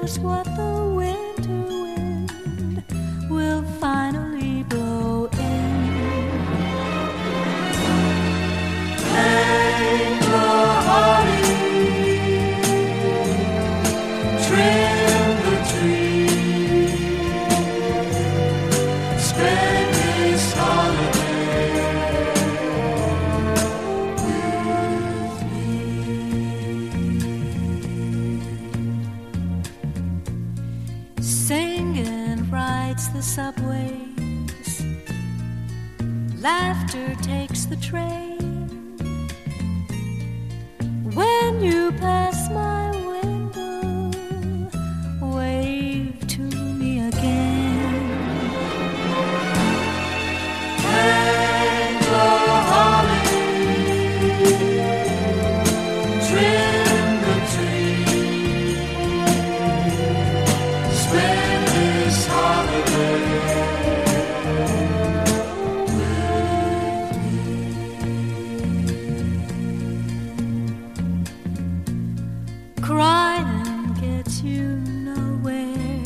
knows what the winter wind will finally blow in. Hang the holly, trim the tree, spend this holiday with me. Singing rides the subways, laughter takes the train. When you pass my window, wave to me again. Hang the holly, trim the tree, spend this holiday with me. Crying gets you nowhere,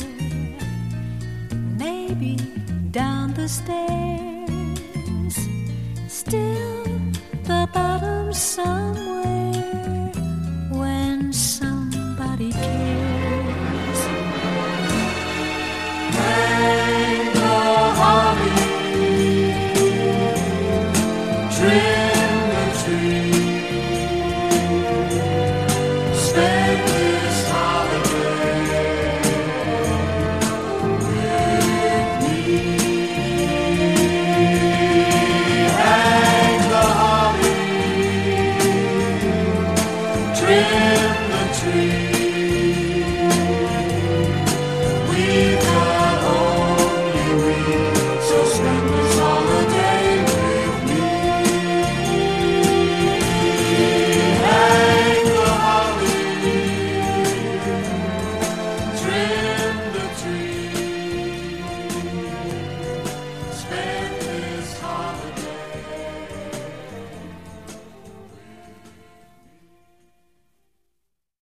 maybe down the stairs. Still, the bottom's somewhere.